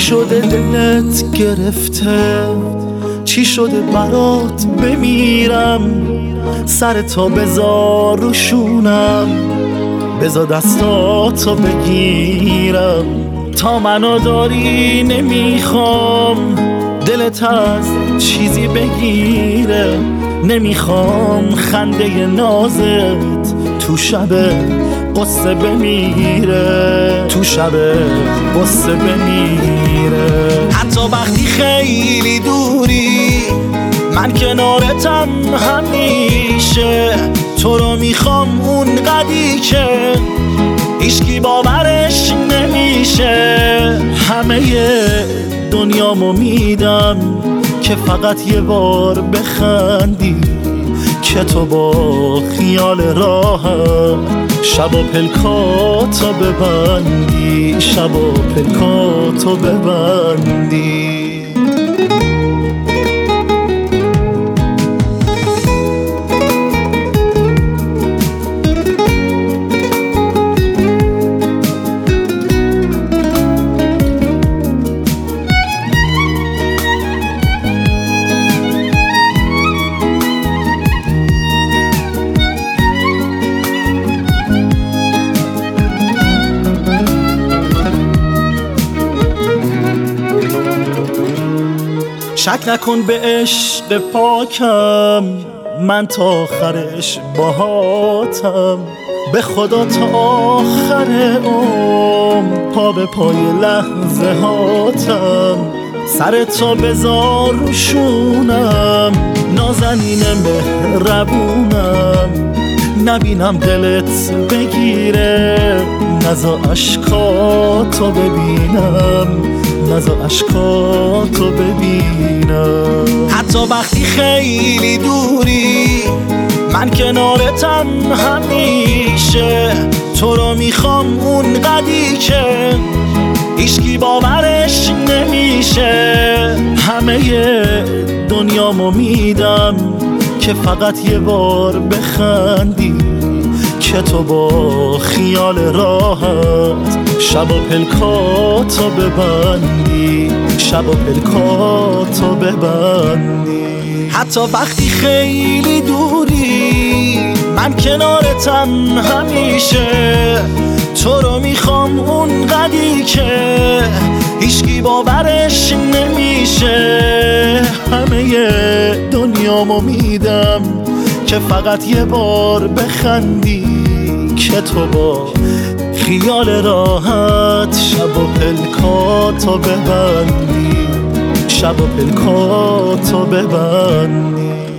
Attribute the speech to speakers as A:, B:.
A: شده دلت گرفته؟ چی شده برات بمیرم؟ سر تا بذار روشونم، بذار دستاتو بگیرم. تا منو داری نمیخوام دلت از چیزی بگیره، نمیخوام خنده نازت تو شب قصه بمیره، تو شب قصه بمیره. حتی وقتی خیلی دوری من کنارتم همیشه، تو رو میخوام اون قدی که هیچکی باورش نمیشه. همه دنیامو میدم که فقط یه بار بخندی، که تو با خیال راحت شب و پلکاتو ببندی، شب و پلکاتو ببندی. شک نکن به عشق پاکم، من تا آخرش باهاتم. به خدا تا آخر عمر پا به پای لحظه هاتم. سر تا بذار روشونم، نازنین مهربونم. نبینم دلت بگیره، نزا اشکاتو ببینم، نزا اشکاتو ببینم. حتی وقتی خیلی دوری من کنارتم همیشه، تو رو میخوام اون قدی که هیچکی باورش نمیشه. همه دنیامو میدم که فقط یه بار بخندی، که تو با خیال راحت شب و پلکاتو ببندی، شب و پلکاتو ببندی. حتی وقتی خیلی دوری من کنارتم همیشه، تو رو میخوام اون قدی که هیچکی باورش نمیشه. همه دنیامو میدم که فقط یه بار بخندی، که تو با خیال راحت شب و پلکاتو ببندی، شب و پلکاتو ببندی.